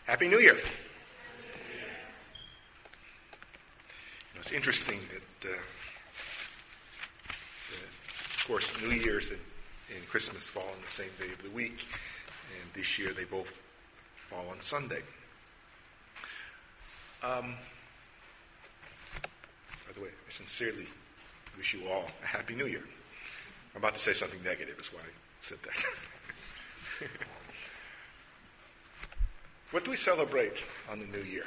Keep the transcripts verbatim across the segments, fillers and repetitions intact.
Happy New Year. You know, it's interesting that, uh, that, of course, New Year's and, and Christmas fall on the same day of the week, and this year they both fall on Sunday. Um, by the way, I sincerely wish you all a Happy New Year. I'm about to say something negative, that's why I said that. What do we celebrate on the New Year?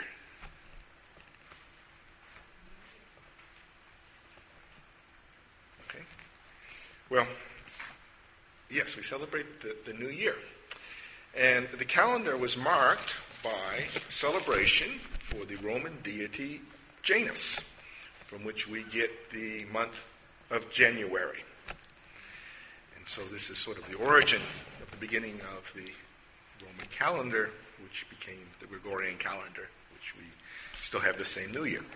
Okay. Well, yes, we celebrate the, the New Year. And the calendar was marked by celebration for the Roman deity Janus, from which we get the month of January. And so this is sort of the origin of the beginning of the Roman calendar, which became the Gregorian calendar, which we still have the same New Year.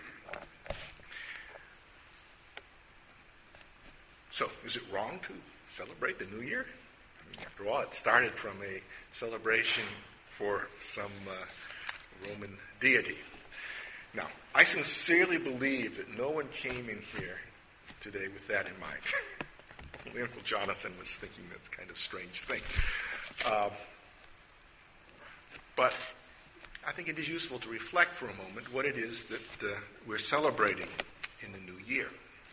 So, is it wrong to celebrate the New Year? I mean, after all, it started from a celebration for some uh, Roman deity. Now, I sincerely believe that no one came in here today with that in mind. Only Uncle Jonathan was thinking that's kind of a strange thing. Uh, But I think it is useful to reflect for a moment what it is that uh, we're celebrating in the new year.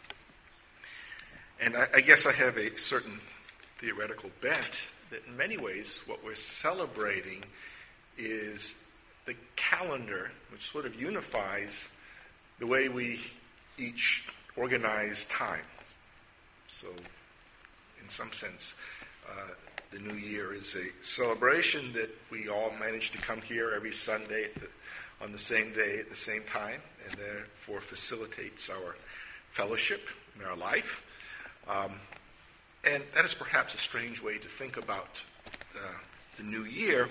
And I, I guess I have a certain theoretical bent that in many ways what we're celebrating is the calendar, which sort of unifies the way we each organize time. So in some sense, uh, the New Year is a celebration that we all manage to come here every Sunday at the, on the same day at the same time, and therefore facilitates our fellowship in our life. Um, and that is perhaps a strange way to think about uh, the New Year,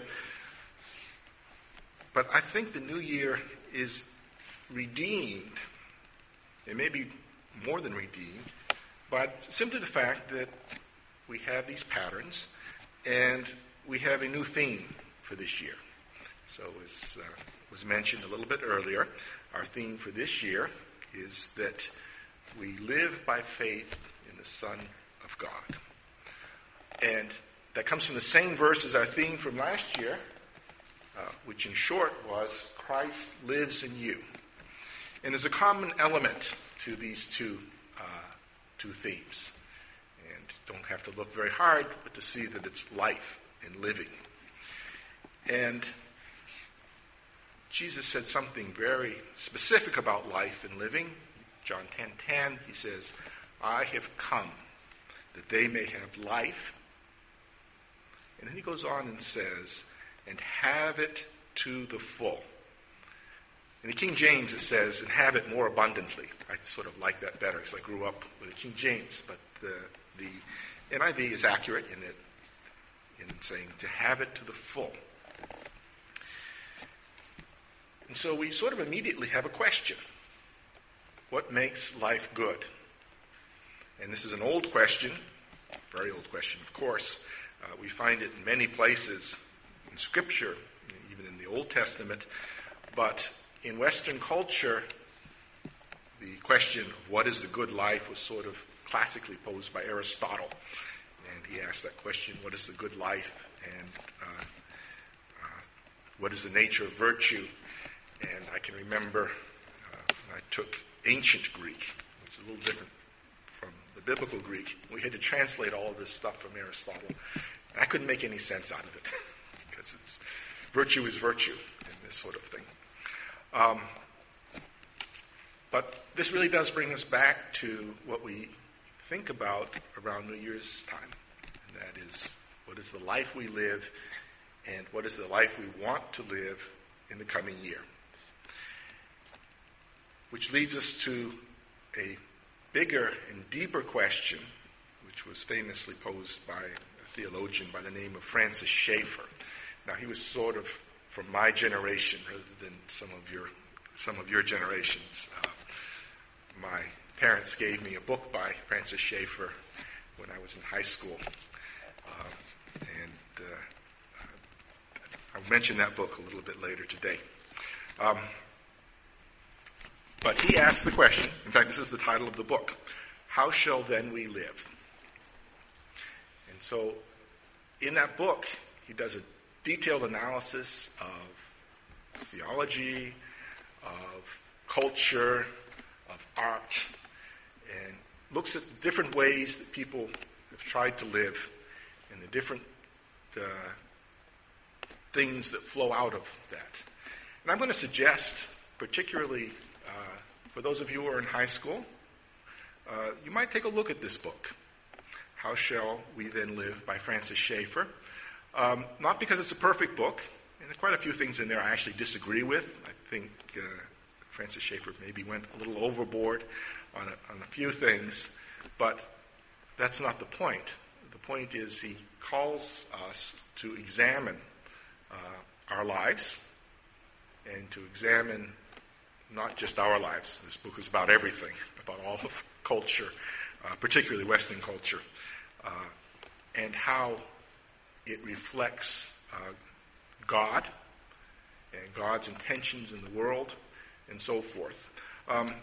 but I think the New Year is redeemed, it may be more than redeemed, but simply the fact that we have these patterns, and we have a new theme for this year. So as uh, was mentioned a little bit earlier, our theme for this year is that we live by faith in the Son of God. And that comes from the same verse as our theme from last year, uh, which in short was, Christ lives in you. And there's a common element to these two, uh, two themes. Don't have to look very hard, but to see that it's life and living. And Jesus said something very specific about life and living. John ten ten, he says, I have come that they may have life. And then he goes on and says, and have it to the full. In the King James it says, and have it more abundantly. I sort of like that better because I grew up with the King James, but the The N I V is accurate in it, in saying to have it to the full. And so we sort of immediately have a question. What makes life good? And this is an old question, very old question, of course. Uh, we find it in many places in Scripture, even in the Old Testament. But in Western culture, the question of what is the good life was sort of classically posed by Aristotle. And he asked that question, what is the good life? And uh, uh, what is the nature of virtue? And I can remember uh, when I took ancient Greek, which is a little different from the biblical Greek. We had to translate all of this stuff from Aristotle. And I couldn't make any sense out of it because it's virtue is virtue and this sort of thing. Um, but this really does bring us back to what we think about around New Year's time, and that is, what is the life we live, and what is the life we want to live in the coming year? Which leads us to a bigger and deeper question, which was famously posed by a theologian by the name of Francis Schaeffer. Now, he was sort of from my generation rather than some of your some of your generations. Uh, my parents gave me a book by Francis Schaeffer when I was in high school. Uh, and uh, I I'll mention that book a little bit later today. Um, but he asks the question, in fact, this is the title of the book, How Shall Then We Live? And so in that book, he does a detailed analysis of theology, of culture, of art, and looks at different ways that people have tried to live and the different uh, things that flow out of that. And I'm going to suggest, particularly uh, for those of you who are in high school, uh, you might take a look at this book, How Shall We Then Live by Francis Schaeffer. Um, not because it's a perfect book, and there are quite a few things in there I actually disagree with. I think uh, Francis Schaeffer maybe went a little overboard on a, on a few things, but that's not the point. The point is he calls us to examine uh, our lives and to examine not just our lives. This book is about everything, about all of culture, uh, particularly Western culture, uh, and how it reflects uh, God and God's intentions in the world and so forth. Um,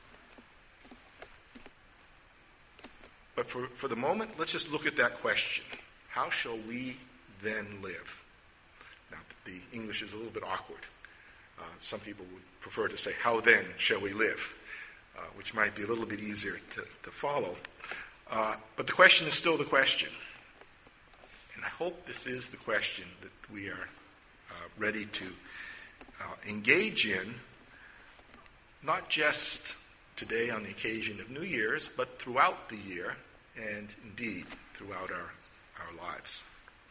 but for, for the moment, let's just look at that question. How shall we then live? Now, the English is a little bit awkward. Uh, some people would prefer to say, how then shall we live? Uh, which might be a little bit easier to, to follow. Uh, but the question is still the question. And I hope this is the question that we are uh, ready to uh, engage in, not just today on the occasion of New Year's, but throughout the year, and indeed throughout our, our lives.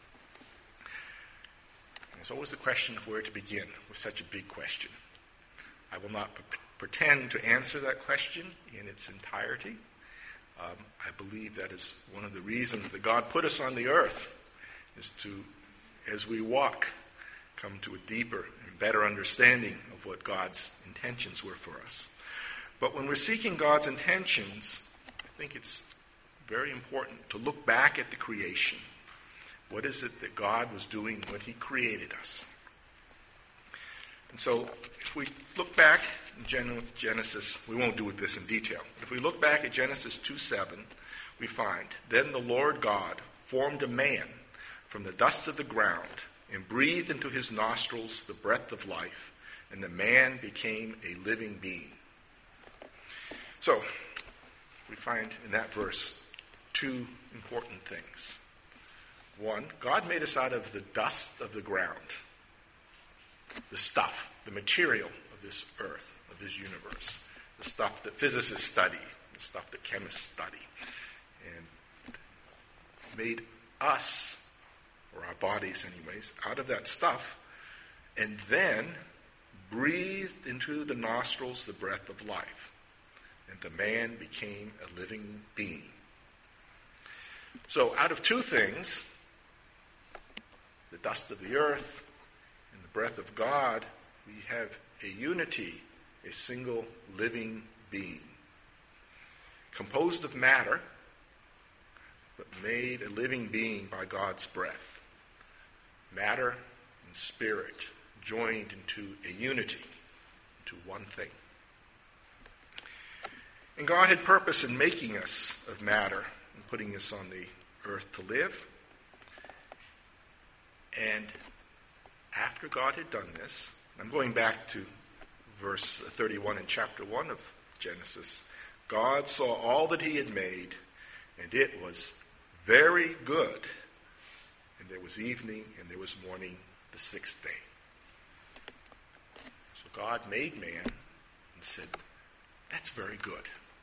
And there's always the question of where to begin with such a big question. I will not p- pretend to answer that question in its entirety. Um, I believe that is one of the reasons that God put us on the earth, is to, as we walk, come to a deeper and better understanding of what God's intentions were for us. But when we're seeking God's intentions, I think it's very important to look back at the creation. What is it that God was doing when he created us? And so if we look back in Genesis, we won't do this in detail. If we look back at Genesis two seven, we find, Then the Lord God formed a man from the dust of the ground and breathed into his nostrils the breath of life, and the man became a living being. So we find in that verse two important things. One, God made us out of the dust of the ground, the stuff, the material of this earth, of this universe, the stuff that physicists study, the stuff that chemists study, and made us, or our bodies anyways, out of that stuff, and then breathed into the nostrils the breath of life, and the man became a living being. So out of two things, the dust of the earth and the breath of God, we have a unity, a single living being, composed of matter, but made a living being by God's breath. Matter and spirit joined into a unity, into one thing. And God had purpose in making us of matter and putting us on the earth to live. And after God had done this, I'm going back to verse thirty-one in chapter one of Genesis, God saw all that he had made, and it was very good. And there was evening, and there was morning, the sixth day. So God made man and said, that's very good.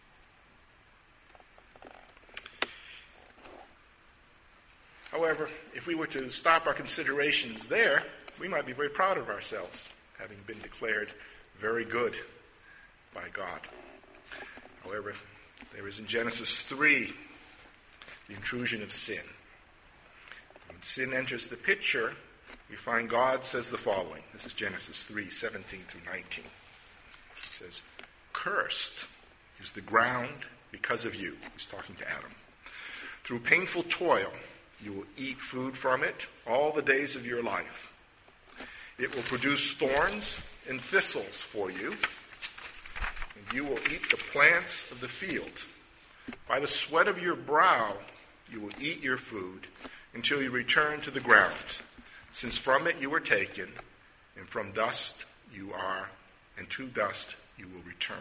However, if we were to stop our considerations there, we might be very proud of ourselves, having been declared very good by God. However, there is in Genesis three the intrusion of sin. When sin enters the picture, we find God says the following. This is Genesis three, seventeen through nineteen. He says, cursed is the ground because of you. He's talking to Adam. Through painful toil, you will eat food from it all the days of your life. It will produce thorns and thistles for you, and you will eat the plants of the field. By the sweat of your brow you will eat your food until you return to the ground, since from it you were taken, and from dust you are, and to dust you will return.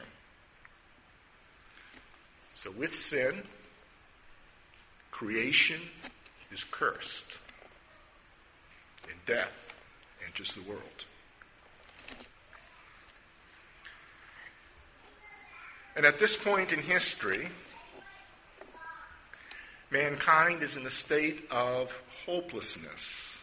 So with sin, creation is cursed, and death enters the world. And at this point in history, mankind is in a state of hopelessness.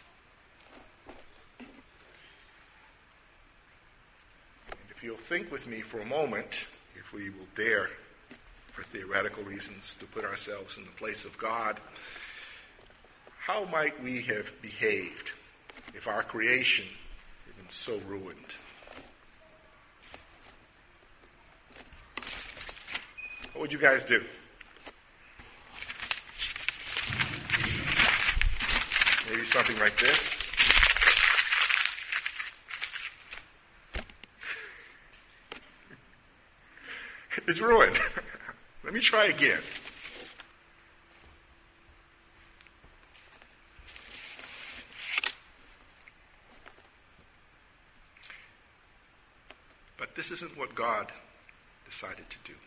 And if you'll think with me for a moment, if we will dare, for theoretical reasons, to put ourselves in the place of God, how might we have behaved if our creation had been so ruined? What would you guys do? Maybe something like this. It's ruined. Let me try again. But this isn't what God decided to do.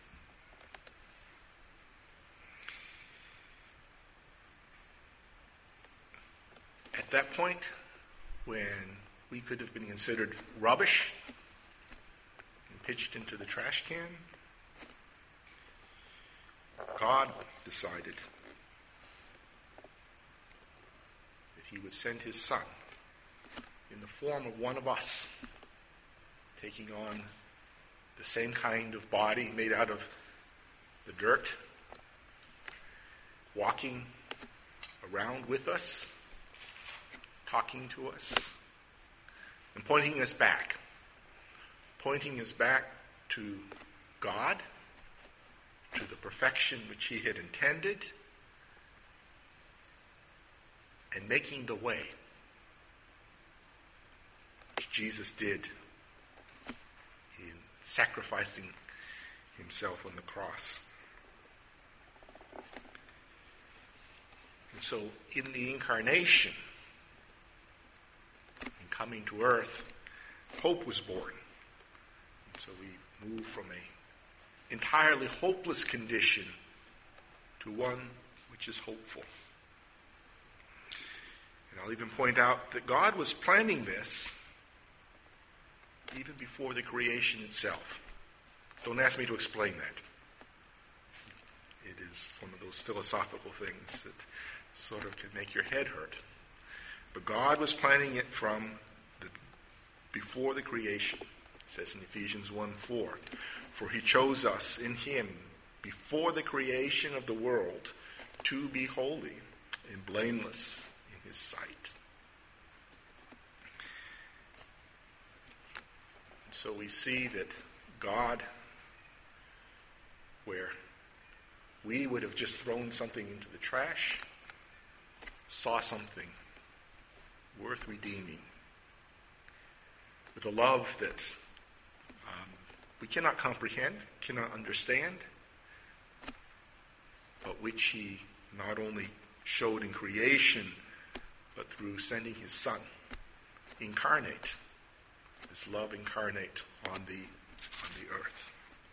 At that point, when we could have been considered rubbish and pitched into the trash can, God decided that he would send his Son in the form of one of us, taking on the same kind of body made out of the dirt, walking around with us, talking to us, and pointing us back, pointing us back to God, to the perfection which he had intended, and making the way, which Jesus did in sacrificing himself on the cross. And so in the incarnation, in coming to earth, hope was born. And so we move from a entirely hopeless condition to one which is hopeful. And I'll even point out that God was planning this even before the creation itself. Don't ask me to explain that. It is one of those philosophical things that sort of can make your head hurt. But God was planning it from the, before the creation. It says in Ephesians one four, for he chose us in him before the creation of the world to be holy and blameless in his sight. And so we see that God, where we would have just thrown something into the trash, saw something worth redeeming with a love that um, we cannot comprehend, cannot understand, but which he not only showed in creation, but through sending his Son incarnate, this love incarnate on the, on the earth.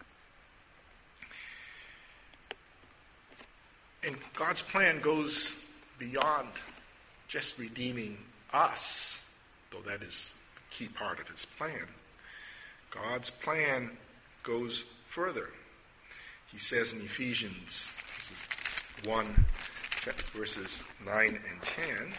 And God's plan goes beyond just redeeming us, though that is a key part of his plan. God's plan goes further. He says in Ephesians this is one, verses nine and ten,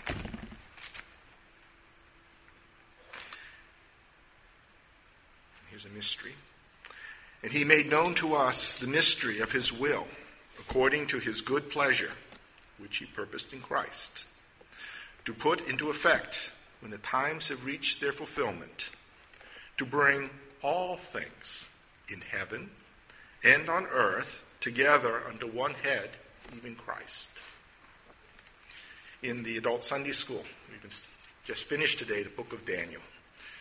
here's a mystery. And he made known to us the mystery of his will, according to his good pleasure, which he purposed in Christ, to put into effect when the times have reached their fulfillment, to bring all things in heaven and on earth together under one head, even Christ. In the adult Sunday school, we've been just finished today the book of Daniel.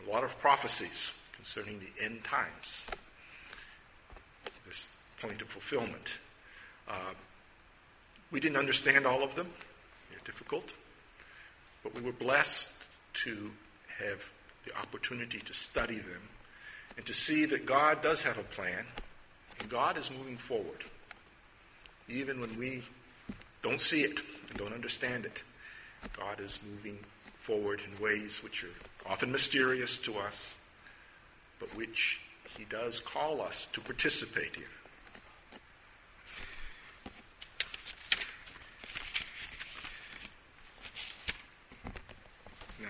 a lot of prophecies concerning the end times, this point of fulfillment. Uh, we didn't understand all of them. They're difficult. But we were blessed to have the opportunity to study them and to see that God does have a plan and God is moving forward. Even when we don't see it and don't understand it, God is moving forward in ways which are often mysterious to us, but which he does call us to participate in. Now,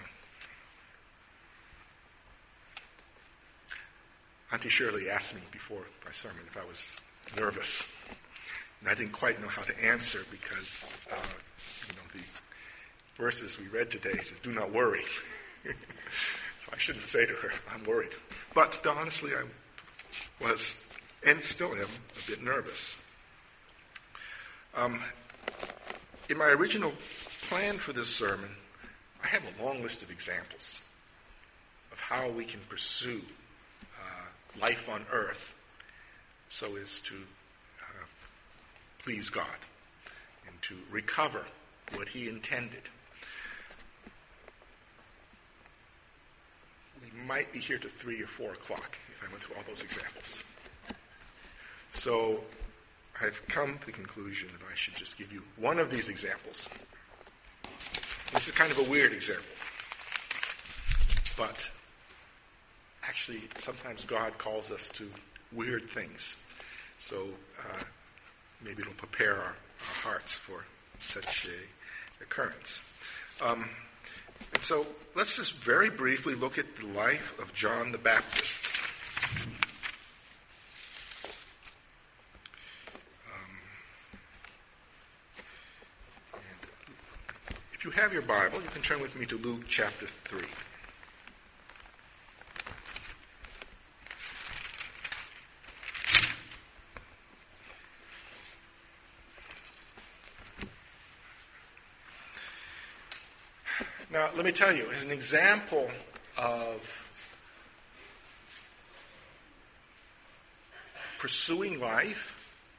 Auntie Shirley asked me before my sermon if I was nervous. And I didn't quite know how to answer because, uh, you know, the verses we read today says, do not worry. So I shouldn't say to her, I'm worried. But honestly, I was, and still am, a bit nervous. Um, in my original plan for this sermon, I have a long list of examples of how we can pursue uh, life on earth so as to uh, please God and to recover what he intended. We might be here to three or four o'clock if I went through all those examples. So I've come to the conclusion that I should just give you one of these examples. This is kind of a weird example. But actually, sometimes God calls us to weird things. So uh, maybe it'll prepare our, our hearts for such a occurrence. Um, and so let's just very briefly look at the life of John the Baptist. Um, and if you have your Bible, you can turn with me to Luke chapter three. Now, let me tell you, as an example of pursuing life,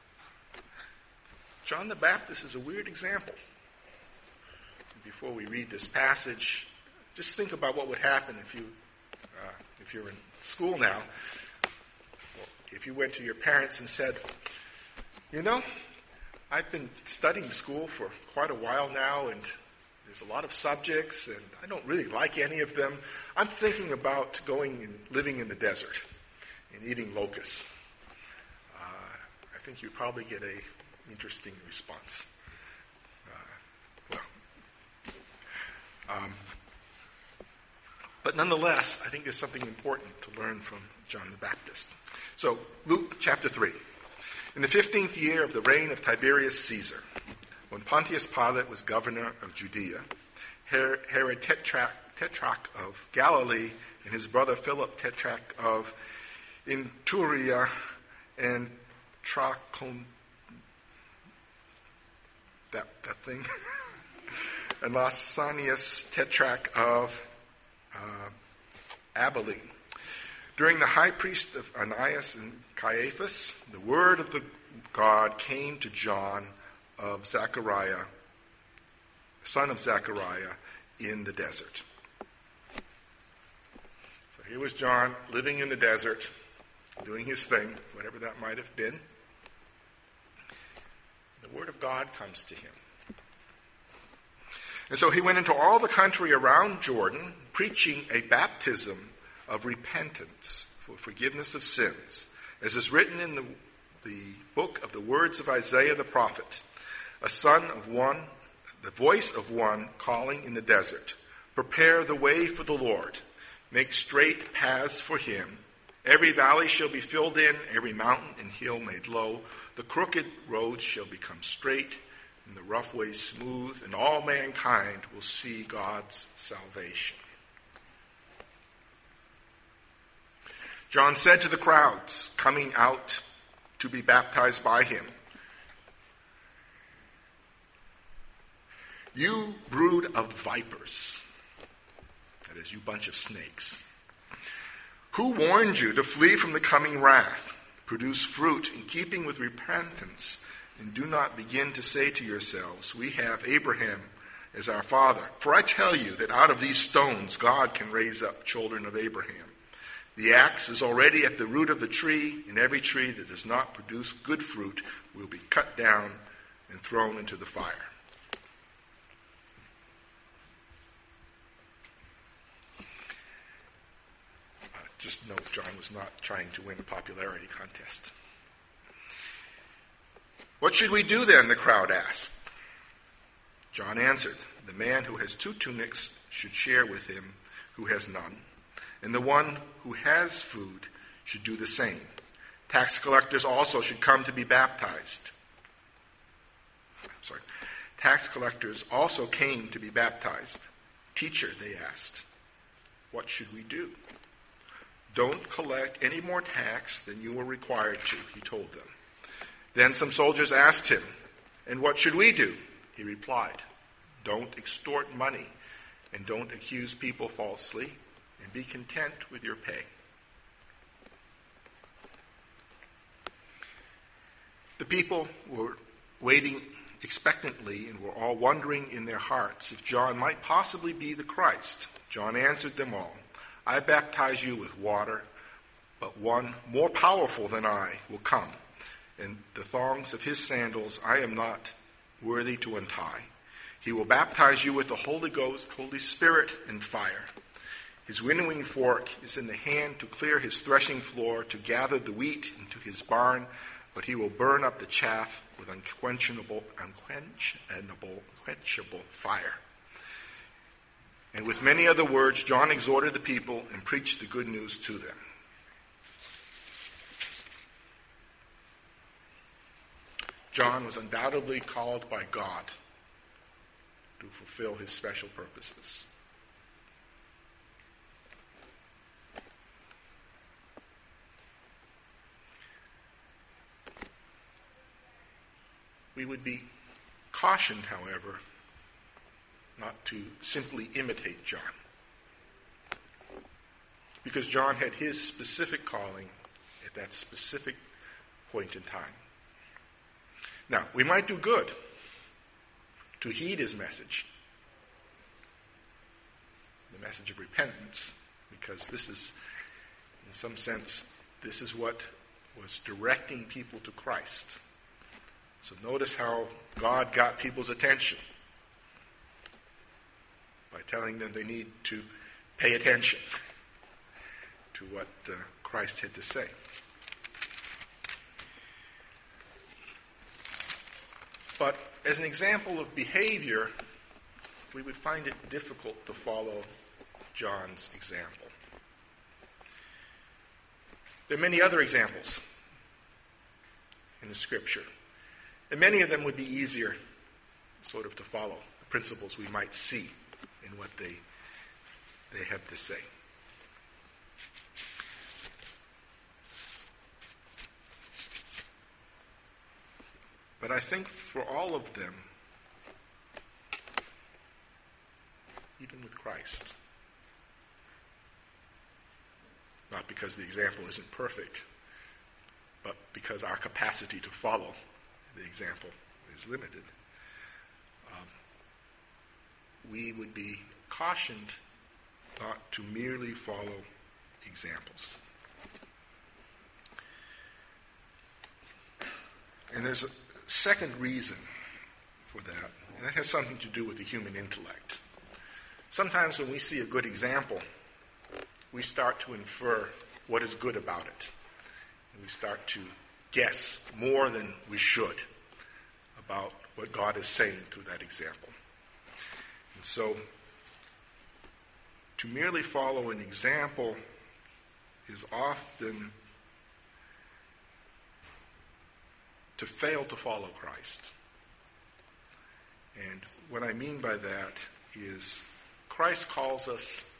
John the Baptist is a weird example. Before we read this passage, just think about what would happen if you, uh, if you're in school now, if you went to your parents and said, you know, I've been studying school for quite a while now, and there's a lot of subjects, and I don't really like any of them. I'm thinking about going and living in the desert and eating locusts. Uh, I think you'd probably get an interesting response. Uh, well, um, but nonetheless, I think there's something important to learn from John the Baptist. So, Luke chapter three. In the fifteenth year of the reign of Tiberius Caesar, when Pontius Pilate was governor of Judea, Herod Tetrarch, Tetrarch of Galilee and his brother Philip Tetrarch of Iturea and Trachon, that, that thing, and Lysanias Tetrarch of uh, Abilene. During the high priest of Ananias and Caiaphas, the word of the God came to John of Zechariah, son of Zechariah, in the desert. So here was John living in the desert, doing his thing, whatever that might have been. The word of God comes to him. And so he went into all the country around Jordan, preaching a baptism of repentance for forgiveness of sins, as is written in the, the book of the words of Isaiah the prophet. A son of one, the voice of one calling in the desert, prepare the way for the Lord, make straight paths for him. Every valley shall be filled in, every mountain and hill made low. The crooked roads shall become straight, and the rough ways smooth, and all mankind will see God's salvation. John said to the crowds coming out to be baptized by him, you brood of vipers, that is, you bunch of snakes, Who warned you to flee from the coming wrath? Produce fruit in keeping with repentance, and do not begin to say to yourselves, we have Abraham as our father. For I tell you that out of these stones God can raise up children of Abraham. The axe is already at the root of the tree, and every tree that does not produce good fruit will be cut down and thrown into the fire. Uh, just note, John was not trying to win a popularity contest. What should we do then? The crowd asked. John answered, the man who has two tunics should share with him who has none, and the one who has food should do the same. Tax collectors also should come to be baptized. I'm sorry. Tax collectors also came to be baptized. Teacher, they asked, what should we do? Don't collect any more tax than you were required to, he told them. Then some soldiers asked him, and what should we do? He replied, don't extort money, and don't accuse people falsely, and be content with your pay. The people were waiting expectantly and were all wondering in their hearts if John might possibly be the Christ. John answered them all, I baptize you with water, but one more powerful than I will come, and the thongs of his sandals I am not worthy to untie. He will baptize you with the Holy Ghost, Holy Spirit, and fire. His winnowing fork is in the hand to clear his threshing floor, to gather the wheat into his barn, but he will burn up the chaff with unquenchable, unquenchable, unquenchable fire. And with many other words, John exhorted the people and preached the good news to them. John was undoubtedly called by God to fulfill his special purposes. We would be cautioned, however, not to simply imitate John, because John had his specific calling at that specific point in time. Now, we might do good to heed his message, the message of repentance, because this is, in some sense, this is what was directing people to Christ. So notice how God got people's attention by telling them they need to pay attention to what uh, Christ had to say. But as an example of behavior, we would find it difficult to follow John's example. There are many other examples in the Scripture, and many of them would be easier sort of to follow, the principles we might see in what they, they have to say. But I think for all of them, even with Christ, not because the example isn't perfect, but because our capacity to follow the example is limited, um, we would be cautioned not to merely follow examples. And there's a second reason for that, and that has something to do with the human intellect. Sometimes when we see a good example, we start to infer what is good about it. And we start to guess more than we should about what God is saying through that example. And so, to merely follow an example is often to fail to follow Christ. And what I mean by that is Christ calls us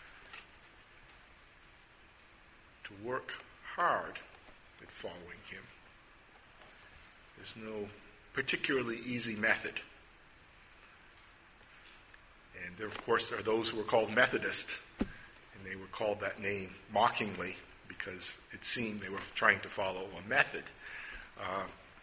to work hard at following him. There's no particularly easy method. And there, of course, are those who are called Methodists, And they were called that name mockingly because it seemed they were trying to follow a method. Uh,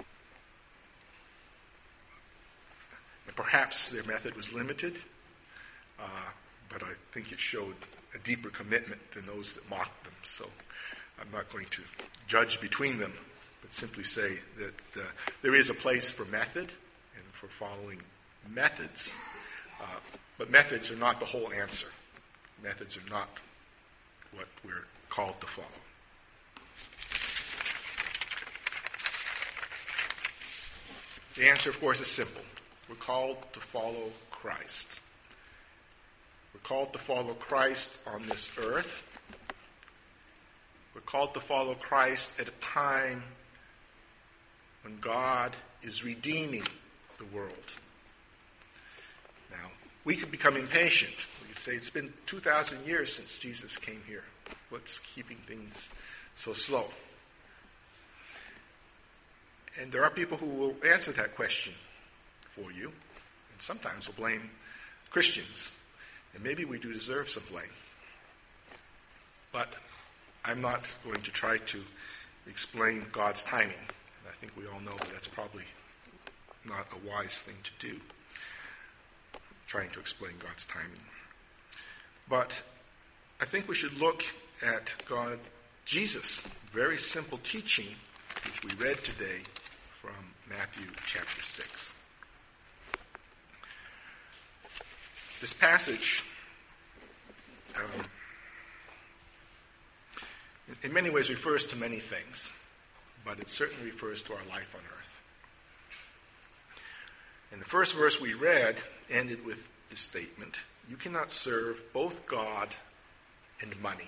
and perhaps their method was limited, uh, but I think it showed a deeper commitment than those that mocked them. So I'm not going to judge between them, but simply say that uh, there is a place for method and for following methods. Uh, but methods are not the whole answer. Methods are not what we're called to follow. The answer, of course, is simple. We're called to follow Christ. We're called to follow Christ on this earth. We're called to follow Christ at a time when God is redeeming the world. Now, we could become impatient. We could say it's been two thousand years since Jesus came here. What's keeping things so slow? And there are people who will answer that question for you, and sometimes will blame Christians. And maybe we do deserve some blame. But I'm not going to try to explain God's timing. And I think we all know that that's probably not a wise thing to do, trying to explain God's timing. But I think we should look at God, Jesus' very simple teaching, which we read today from Matthew chapter six. This passage, um, in many ways refers to many things, but it certainly refers to our life on earth. And the first verse we read ended with the statement, "You cannot serve both God and money."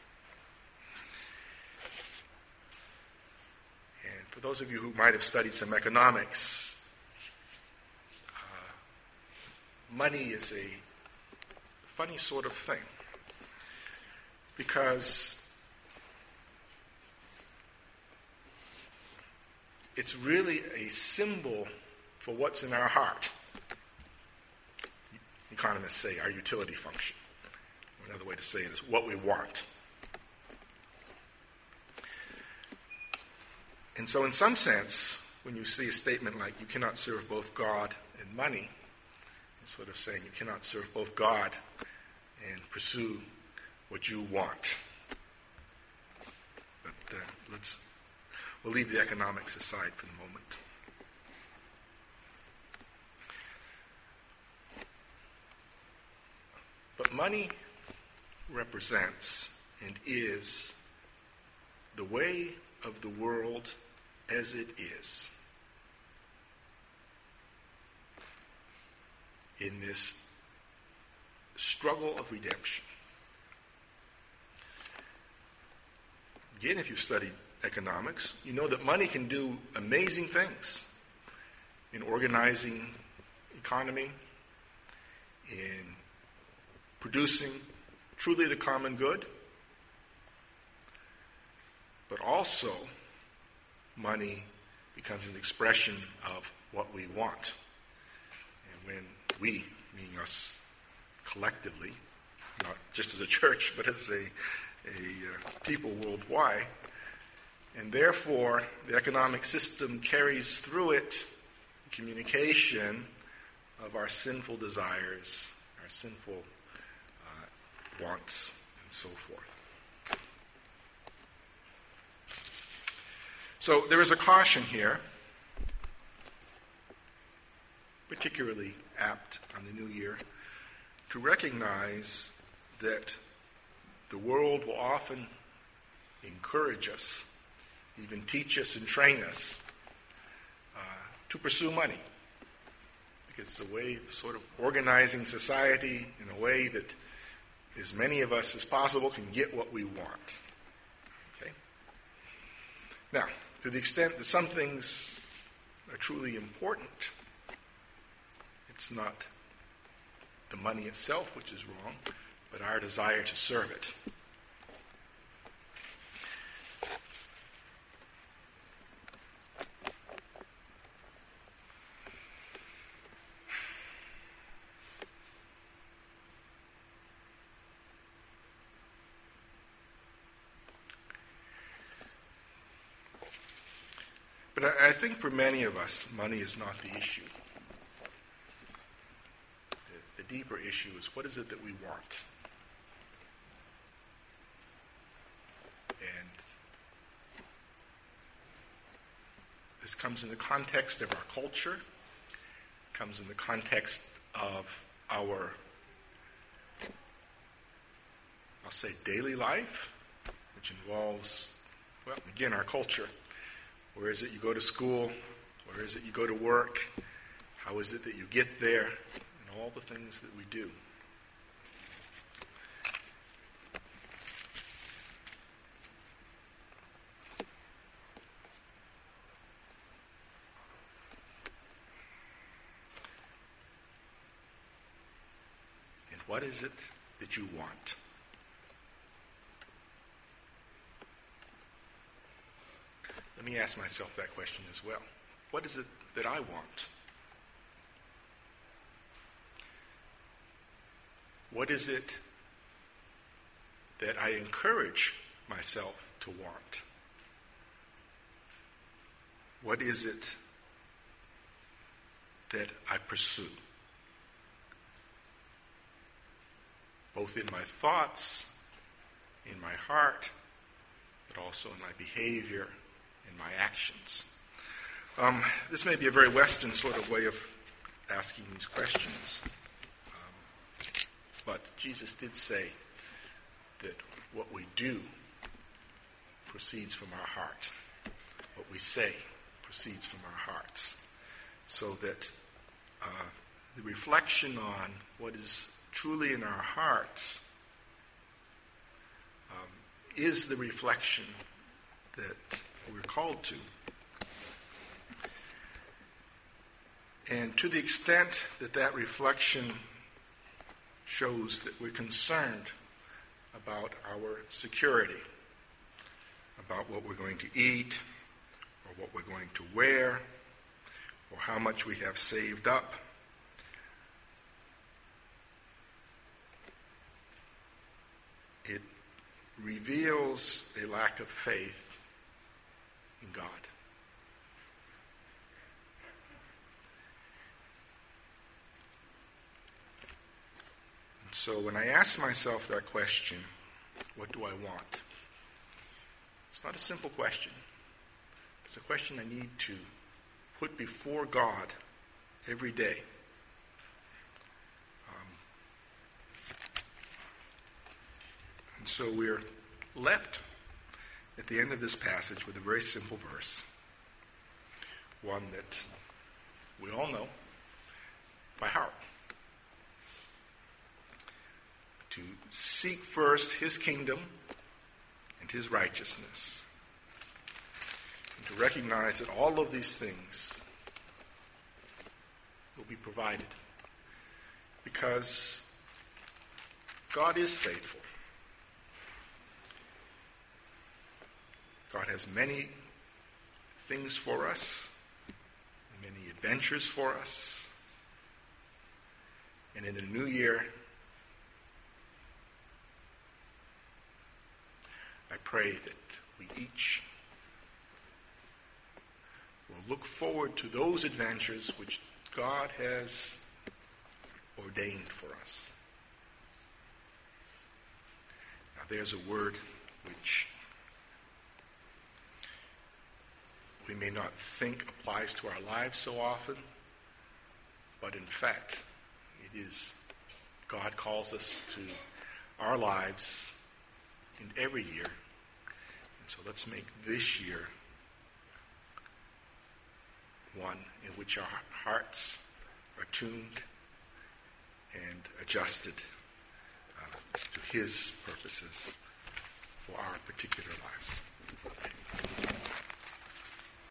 And for those of you who might have studied some economics, uh, money is a funny sort of thing, because it's really a symbol for what's in our heart. Economists say our utility function. Another way to say it is what we want. And so in some sense, when you see a statement like, "You cannot serve both God and money," it's sort of saying you cannot serve both God and pursue what you want. But uh, let's we'll leave the economics aside for the moment. But money represents and is the way of the world as it is in this struggle of redemption. Again, if you've studied economics, you know that money can do amazing things in organizing economy, in producing truly the common good, but also money becomes an expression of what we want. And when we, meaning us collectively, not just as a church, but as a, a uh, people worldwide, and therefore the economic system carries through it communication of our sinful desires, our sinful uh, wants, and so forth. So there is a caution here, particularly apt on the new year, to recognize that the world will often encourage us, even teach us and train us uh, to pursue money. Because it's a way of sort of organizing society in a way that as many of us as possible can get what we want. Okay? Now, to the extent that some things are truly important, it's not the money itself which is wrong, but our desire to serve it. But I, I think for many of us, money is not the issue. The, the deeper issue is, what is it that we want? And this comes in the context of our culture, comes in the context of our, I'll say, daily life, which involves, well, again, our culture. Where is it you go to school? Where is it you go to work? How is it that you get there? And all the things that we do. And what is it that you want? Let me ask myself that question as well. What is it that I want? What is it that I encourage myself to want? What is it that I pursue? Both in my thoughts, in my heart, but also in my behavior, in my actions. Um, this may be a very Western sort of way of asking these questions. Um, but Jesus did say that what we do proceeds from our heart. What we say proceeds from our hearts. So that uh, the reflection on what is truly in our hearts um, is the reflection that we're called to. And to the extent that that reflection shows that we're concerned about our security, about what we're going to eat, or what we're going to wear, or how much we have saved up, it reveals a lack of faith in God. And so when I ask myself that question, what do I want? It's not a simple question. It's a question I need to put before God every day. Um, and so we're left at the end of this passage with a very simple verse, one that we all know by heart. To seek first his kingdom and his righteousness, and to recognize that all of these things will be provided, because God is faithful. God has many things for us, many adventures for us. And in the new year, I pray that we each will look forward to those adventures which God has ordained for us. Now, there's a word which we may not think applies to our lives so often, but in fact, it is. God calls us to our lives in every year. And so let's make this year one in which our hearts are tuned and adjusted uh, to his purposes for our particular lives.